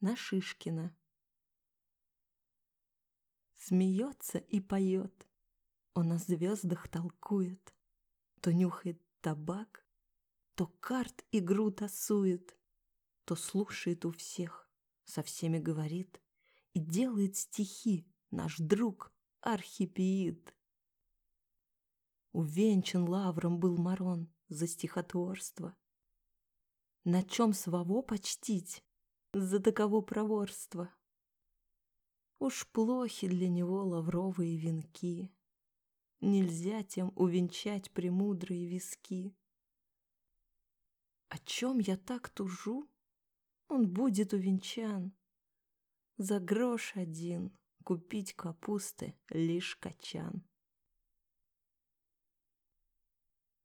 на Шишкина. Смеется и поет, он о звездах толкует, то нюхает табак, то карт игру тасует, то слушает у всех, со всеми говорит и делает стихи наш друг Архипиид. Увенчан лавром был Марон за стихотворство. На чем свого почтить за таково проворство? Уж плохи для него лавровые венки, нельзя тем увенчать премудрые виски. О чем я так тужу? Он будет увенчан. За грош один купить капусты лишь качан.